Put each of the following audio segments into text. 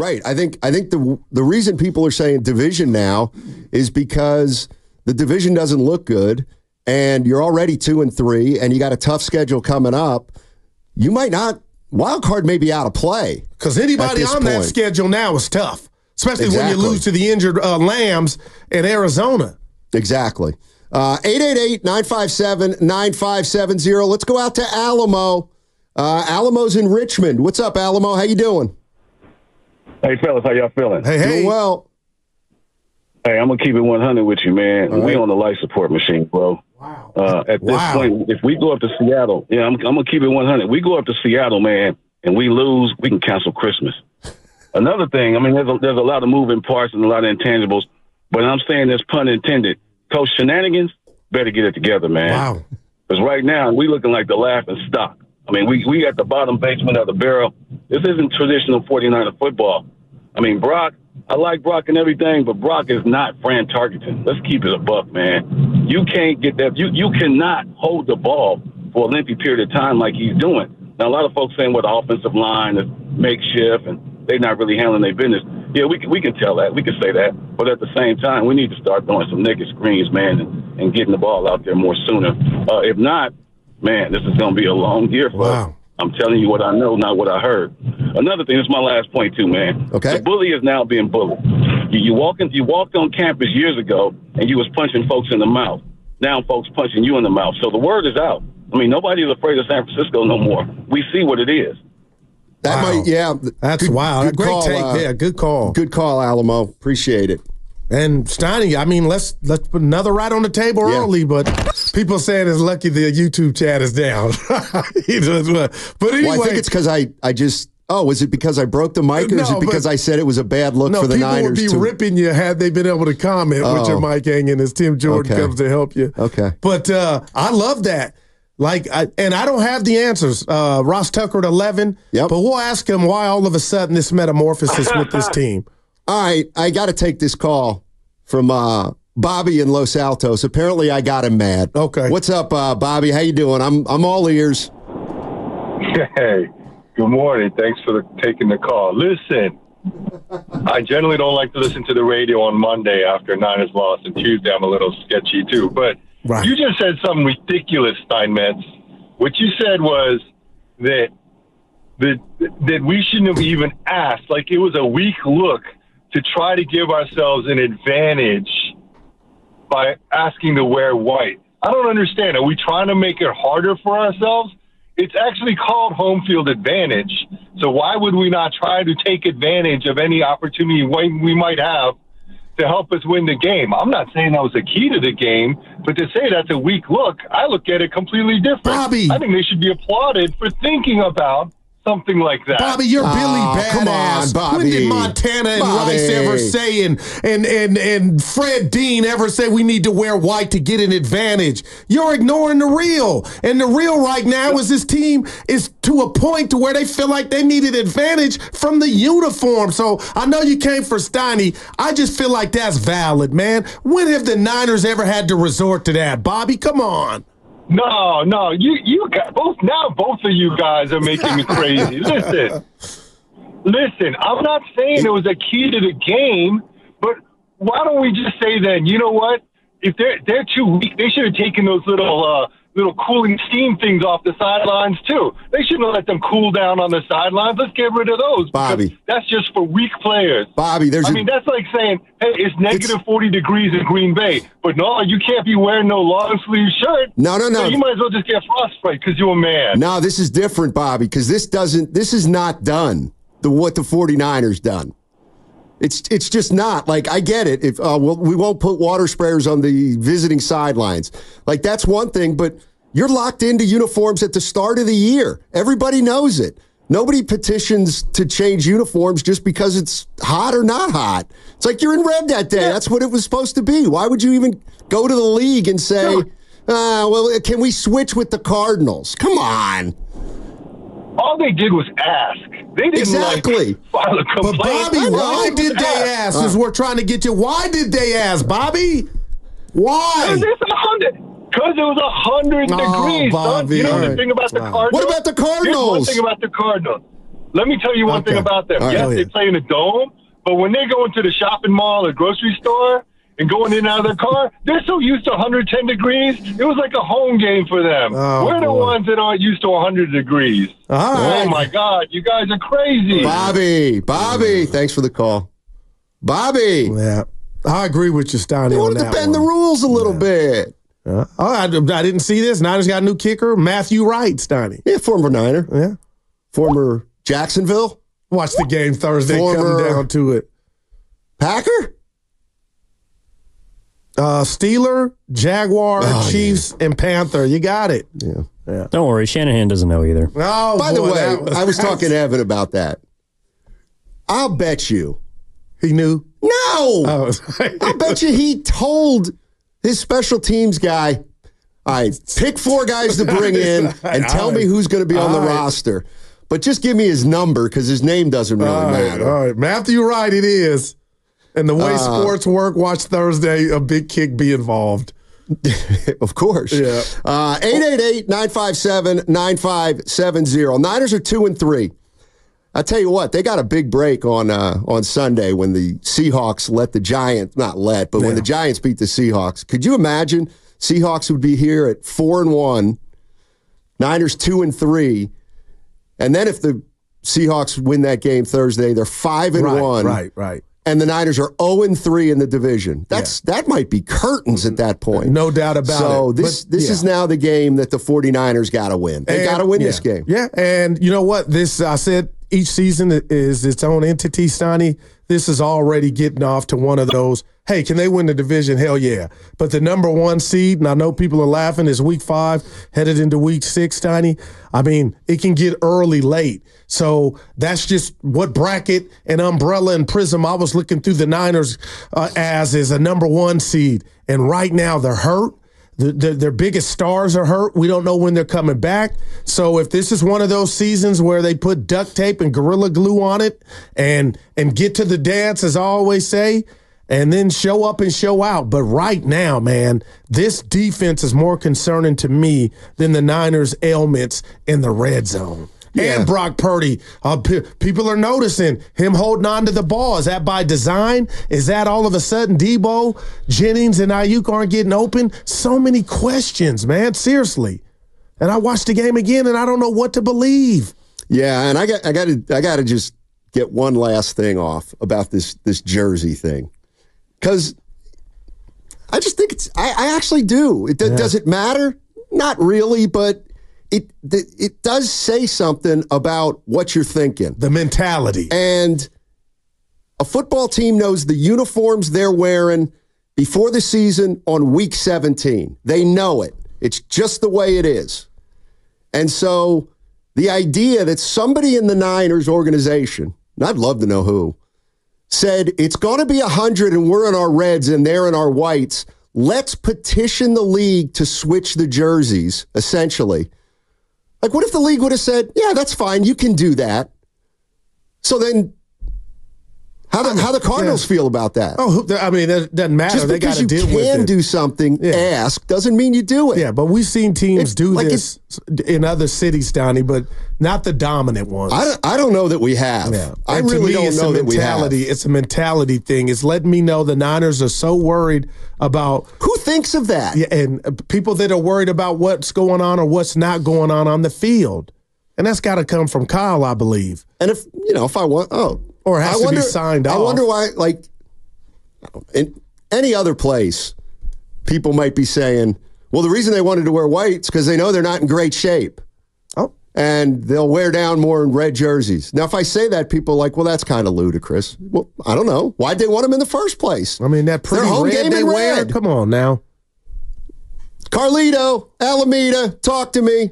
Right. I think the reason people are saying division now is because the division doesn't look good, and you're already 2-3, and you got a tough schedule coming up. You might not. Wild card may be out of play because anybody on that schedule now is tough, especially when you lose to the injured Lambs in Arizona. Exactly. 888-957-9570. Let's go out to Alamo. Alamo's in Richmond. What's up, Alamo? How you doing? Hey, fellas, how y'all feeling? Hey. Doing well. Hey, I'm going to keep it 100 with you, man. Right. We on the life support machine, bro. Wow. At this point, if we go up to Seattle, I'm going to keep it 100. We go up to Seattle, man, and we lose, we can cancel Christmas. Another thing, I mean, there's a lot of moving parts and a lot of intangibles, but I'm saying this, pun intended, Coach Shenanigans better get it together, man. Wow. Because right now, we looking like the laughing stock. I mean, we at the bottom basement of the barrel. This isn't traditional 49er football. I mean, Brock, I like Brock and everything, but Brock is not Fran Tarkenton. Let's keep it a buck, man. You can't get that. You cannot hold the ball for a lengthy period of time like he's doing. Now, a lot of folks saying, well, the offensive line is makeshift and they're not really handling their business. Yeah, we can tell that. We can say that. But at the same time, we need to start throwing some naked screens, man, and getting the ball out there more sooner. If not, man, this is going to be a long year for us. Wow. I'm telling you what I know, not what I heard. Another thing, this is my last point too, man. Okay. The bully is now being bullied. You walked on campus years ago, and you was punching folks in the mouth. Now folks punching you in the mouth. So the word is out. I mean, nobody's afraid of San Francisco no more. We see what it is. That might, yeah. That's wow. Great call, take. Good call. Good call, Alamo. Appreciate it. And Steiny, I mean, let's put another right on the table early, but people saying it's lucky the YouTube chat is down. But anyway. Well, I think it's because I just, was it because I broke the mic, or is it because I said it was a bad look for the Niners? People would be ripping you had they been able to comment with your mic hanging as Tim Jordan comes to help you. Okay. But I love that. And I don't have the answers. Ross Tucker at 11. Yep. But we'll ask him why all of a sudden this metamorphosis with this team. All right, I got to take this call from Bobby in Los Altos. Apparently, I got him mad. Okay. What's up, Bobby? How you doing? I'm all ears. Hey, good morning. Thanks for taking the call. Listen, I generally don't like to listen to the radio on Monday after Niners loss, and Tuesday I'm a little sketchy too. But you just said something ridiculous, Steinmetz. What you said was that we shouldn't have even asked. Like, it was a weak look to try to give ourselves an advantage by asking to wear white. I don't understand. Are we trying to make it harder for ourselves? It's actually called home field advantage. So why would we not try to take advantage of any opportunity we might have to help us win the game? I'm not saying that was the key to the game, but to say that's a weak look, I look at it completely different. Bobby. I think they should be applauded for thinking about something like that. Bobby, you're Billy Badass. Come on, Bobby. When did Montana and Rice ever say and Fred Dean ever say we need to wear white to get an advantage? You're ignoring the real. And the real right now is this team is to a point to where they feel like they need an advantage from the uniform. So I know you came for Steiny. I just feel like that's valid, man. When have the Niners ever had to resort to that? Bobby, come on. No, you got both of you guys are making me crazy. Listen, I'm not saying it was a key to the game, but why don't we just say then, you know what? If they're too weak, they should have taken those little cooling steam things off the sidelines too. They shouldn't have let them cool down on the sidelines. Let's get rid of those. Bobby. That's just for weak players. Bobby, that's like saying, hey, it's negative 40 degrees in Green Bay, but no, you can't be wearing no long sleeve shirt. No. So you might as well just get frostbite because you're a man. No, this is different, Bobby, because this is not done, what the 49ers done. It's just not. Like, I get it. If we won't put water sprayers on the visiting sidelines. Like, that's one thing, but you're locked into uniforms at the start of the year. Everybody knows it. Nobody petitions to change uniforms just because it's hot or not hot. It's like you're in red that day. That's what it was supposed to be. Why would you even go to the league and say, can we switch with the Cardinals? Come on. All they did was ask. They didn't file a complaint. But Bobby, why did they ask? Because we're trying to get you. Why did they ask, Bobby? Why? Because it was 100 degrees, Bobby. son. You know the thing about the Cardinals? What about the Cardinals? Here's one thing about the Cardinals. Let me tell you one thing about them. All Yes, right. they play in a dome, but when they go into the shopping mall or grocery store and going in and out of their car, they're so used to 110 degrees. It was like a home game for them. Oh, We're the boy. ones that aren't used to 100 degrees. All right. Oh, my God. You guys are crazy. Bobby, thanks for the call. Bobby, Yeah. I agree with you, Steiny, they on wanted that to bend one. the rules a little bit. I didn't see this. Niners got a new kicker, Matthew Wright, Steiny. Yeah, former Niner, Yeah. former Jacksonville, Watch the game Thursday Former- come down to it. Packer. Steeler, Jaguar, Chiefs, and Panther. You got it. Yeah. Don't worry, Shanahan doesn't know either. Oh, By the boy, way, that I was talking to Evan about that. I'll bet you. He knew. No. Oh, I'll bet you he told his special teams guy, all right, pick 4 guys to bring in and tell me who's going to be on the roster. But just give me his number because his name doesn't really matter. All right, Matthew Wright, it is. And the way sports work, watch Thursday, a big kick be involved. Of course. Yeah. 888-957-9570. Niners are 2-3. I tell you what, they got a big break on Sunday when the Seahawks let the Giants, not let, but when the Giants beat the Seahawks. Could you imagine Seahawks would be here at 4-1, Niners 2-3, and then if the Seahawks win that game Thursday, they're 5-1. Right. And the Niners are 0-3 in the division. That might be curtains at that point. No doubt about it. So this is now the game that the 49ers got to win. They got to win this game. Yeah, and you know what? This I said each season is its own entity, Sonny. This is already getting off to one of those, hey, can they win the division? Hell yeah. But the number 1 seed, and I know people are laughing, is week 5, headed into week 6, Tiny. I mean, it can get early, late. So that's just what bracket and umbrella and prism I was looking through the Niners as is a number 1 seed. And right now they're hurt. Their biggest stars are hurt. We don't know when they're coming back. So if this is one of those seasons where they put duct tape and Gorilla Glue on it and get to the dance, as I always say, and then show up and show out. But right now, man, this defense is more concerning to me than the Niners' ailments in the red zone. Yeah. And Brock Purdy, people are noticing him holding on to the ball. Is that by design? Is that all of a sudden Debo, Jennings, and Ayuk aren't getting open? So many questions, man. Seriously. And I watched the game again, and I don't know what to believe. Yeah, and I got to just get one last thing off about this jersey thing, because I just think I actually do. Does it matter? Not really, but. It does say something about what you're thinking. The mentality. And a football team knows the uniforms they're wearing before the season on week 17. They know it. It's just the way it is. And so the idea that somebody in the Niners organization, and I'd love to know who, said it's going to be 100 and we're in our reds and they're in our whites. Let's petition the league to switch the jerseys, essentially. Like, what if the league would have said, yeah, that's fine, you can do that? So then, how the Cardinals feel about that? Oh, I mean, it doesn't matter. Just They got because to you deal with it. can do something, ask, doesn't mean you do it. Yeah, but we've seen teams do like this in other cities, Donnie, but not the dominant ones. I don't know that we have. Yeah. I And to really me, don't it's know a that we have. mentality. It's a mentality thing. It's letting me know the Niners are so worried about Who thinks of that? and people that are worried about what's going on or what's not going on the field. And that's got to come from Kyle, I believe. And if I want, Or it has to be signed off. I wonder why, like, in any other place, people might be saying, well, the reason they wanted to wear white is because they know they're not in great shape. Oh. And they'll wear down more in red jerseys. Now, if I say that, people are like, well, that's kind of ludicrous. Well, I don't know. Why'd they want them in the first place? I mean, that pretty Their home red game they in wear. red. Come on now. Carlito, Alameda, talk to me.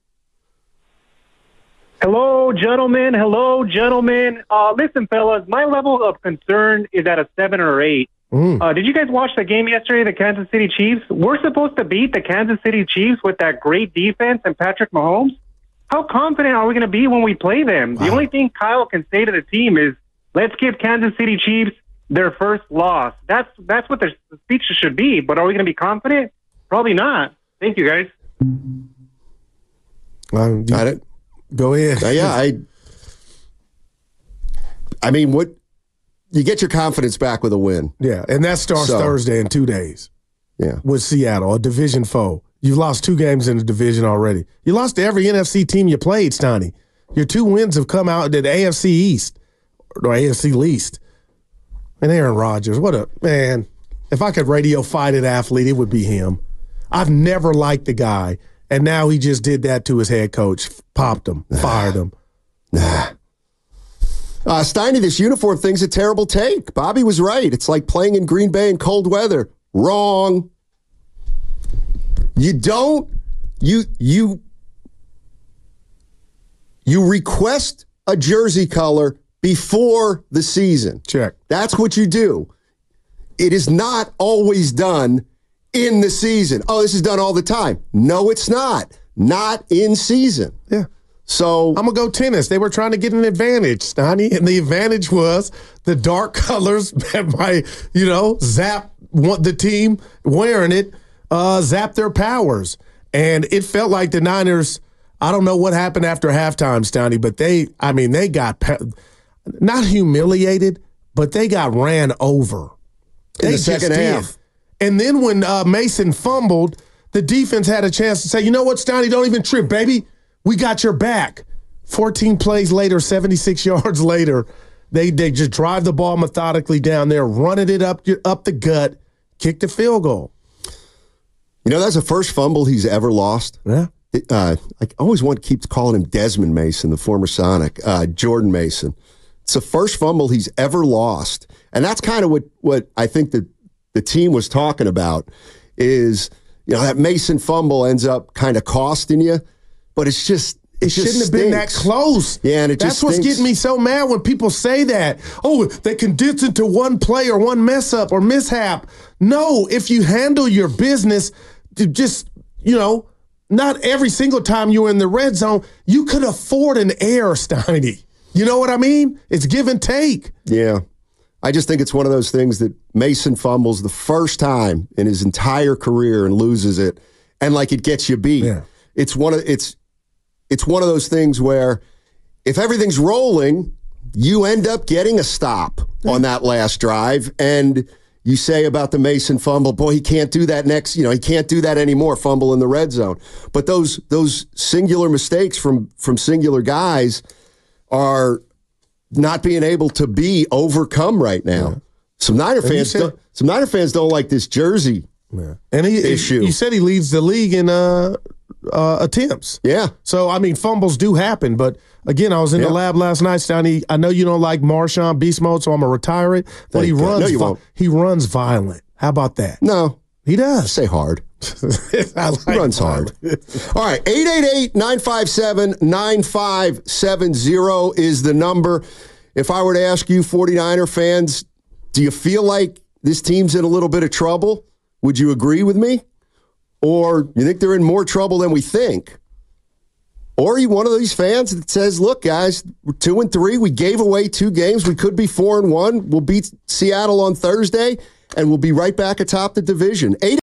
Hello, gentlemen. Listen, fellas, my level of concern is at a 7 or 8. Did you guys watch the game yesterday, the Kansas City Chiefs? We're supposed to beat the Kansas City Chiefs with that great defense and Patrick Mahomes. How confident are we going to be when we play them? Wow. The only thing Kyle can say to the team is, let's give Kansas City Chiefs their first loss. That's what their speech should be. But are we going to be confident? Probably not. Thank you, guys. Got it. Go ahead. I mean, you get your confidence back with a win. Yeah, and that starts Thursday in 2 days. Yeah, with Seattle, a division foe. You've lost 2 games in the division already. You lost to every NFC team you played, Stoney. Your 2 wins have come out in the AFC East or AFC least. And Aaron Rodgers, what a man. If I could radio fight an athlete, it would be him. I've never liked the guy, and now he just did that to his head coach, popped him, fired him. Steiny, this uniform thing's a terrible take. Bobby was right. It's like playing in Green Bay in cold weather. Wrong. You request a jersey color before the season. Check. That's what you do. It is not always done in the season. Oh, this is done all the time. No, it's not. Not in season. Yeah. So I'm going to go tennis. They were trying to get an advantage, Stoney, and the advantage was the dark colors that might, zap the team wearing it, zap their powers. And it felt like the Niners, I don't know what happened after halftime, Stoney, but they got not humiliated, but they got ran over. In the second half. And then when Mason fumbled, the defense had a chance to say, you know what, Stoney, don't even trip, baby. We got your back. 14 plays later, 76 yards later, they just drive the ball methodically down there, running it up the gut, kick the field goal. That's the first fumble he's ever lost. Yeah. I always keep calling him Desmond Mason, the former Sonic, Jordan Mason. It's the first fumble he's ever lost. And that's kind of what I think the team was talking about is, that Mason fumble ends up kind of costing you, but it shouldn't have been that close. Yeah, and that's what's getting me so mad when people say that. Oh, they condense it to one play or one mess up or mishap. No, if you handle your business, just, not every single time you're in the red zone, you could afford an error, Steiny. You know what I mean? It's give and take. Yeah. I just think it's one of those things that Mason fumbles the first time in his entire career and loses it, and it gets you beat. Yeah. It's one of those things where if everything's rolling, you end up getting a stop on that last drive, and you say about the Mason fumble, boy, he can't do that he can't do that anymore, fumble in the red zone. But those singular mistakes from singular guys are not being able to be overcome right now. Yeah. Some Niner fans don't like this jersey issue. You said he leads the league in attempts. Yeah. So, fumbles do happen. But, again, I was in the lab last night, Stoney. I know you don't like Marshawn Beast Mode, so I'm going to retire it. But he runs violent. How about that? No. He does. Say hard. He runs hard. All right. 888-957-9570 is the number. If I were to ask you, 49er fans, do you feel like this team's in a little bit of trouble? Would you agree with me? Or you think they're in more trouble than we think? Or are you one of these fans that says, look, guys, we're 2-3. We gave away 2 games. We could be 4-1. We'll beat Seattle on Thursday, and we'll be right back atop the division.